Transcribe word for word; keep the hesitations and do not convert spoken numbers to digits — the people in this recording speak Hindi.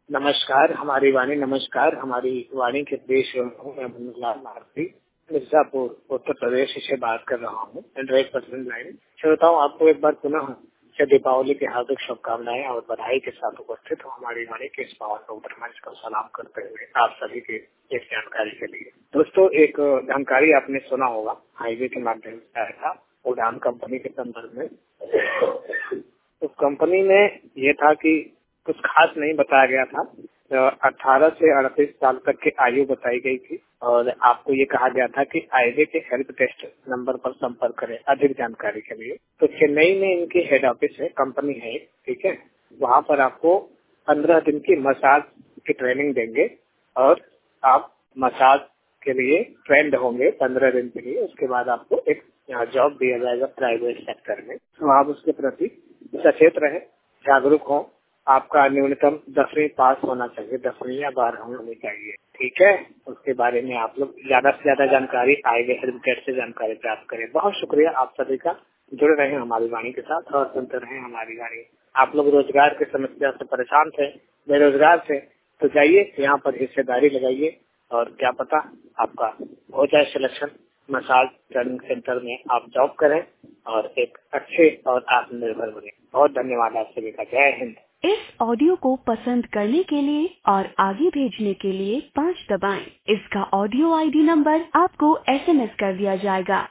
नमस्कार, हमारी वाणी नमस्कार हमारी वाणी के देश मैं मनोहर भारती मिर्जापुर उत्तर प्रदेश से बात कर रहा हूँ। हंड्रेड परसेंट लाइन श्रोताओं, आपको एक बार पुनः से दीपावली की हार्दिक शुभकामनाएं और बधाई के साथ उपस्थित हूँ हमारी वाणी के इस पावन मंच को सलाम करते हुए आप सभी के इस जानकारी के लिए। दोस्तों, एक जानकारी आपने सुना होगा, हाईवे के माध्यम से आया था उड़ान कंपनी के संदर्भ में। उस कंपनी में ये था कि कुछ खास नहीं बताया गया था। अठारह से अड़तीस साल तक की आयु बताई गई थी और आपको ये कहा गया था कि हाईवे के हेल्प डेस्क नंबर पर संपर्क करें अधिक जानकारी के लिए। तो चेन्नई में इनकी हेड ऑफिस है, कंपनी है, ठीक है। वहाँ पर आपको पंद्रह दिन की मसाज की ट्रेनिंग देंगे और आप मसाज के लिए ट्रेंड होंगे पंद्रह दिन के लिए। उसके बाद आपको एक यहाँ जॉब दिया जाएगा प्राइवेट सेक्टर में। तो आप उसके प्रति सचेत रहें, जागरूक हों। आपका न्यूनतम दसवीं पास होना चाहिए, दसवीं या बारहवीं होनी चाहिए, ठीक है। उसके बारे में आप लोग ज्यादा से ज्यादा जानकारी हाईवे हेल्प डेस्क से जानकारी प्राप्त करें। बहुत शुक्रिया आप सभी का। जुड़े रहें हमारी वाणी के साथ और सुनते रहें हमारी वाणी। आप लोग रोजगार की समस्या से परेशान थे, बेरोजगार थे, तो जाइए यहाँ पर हिस्सेदारी लगाइए और क्या पता आपका हो जाए सिलेक्शन। मसाज ट्रेनिंग सेंटर में आप जॉब करें और एक अच्छे और आत्मनिर्भर बने। बहुत धन्यवाद आप सभी का। जय हिंद। इस ऑडियो को पसंद करने के लिए और आगे भेजने के लिए पाँच दबाएं। इसका ऑडियो आईडी नंबर आपको एसएमएस कर दिया जाएगा।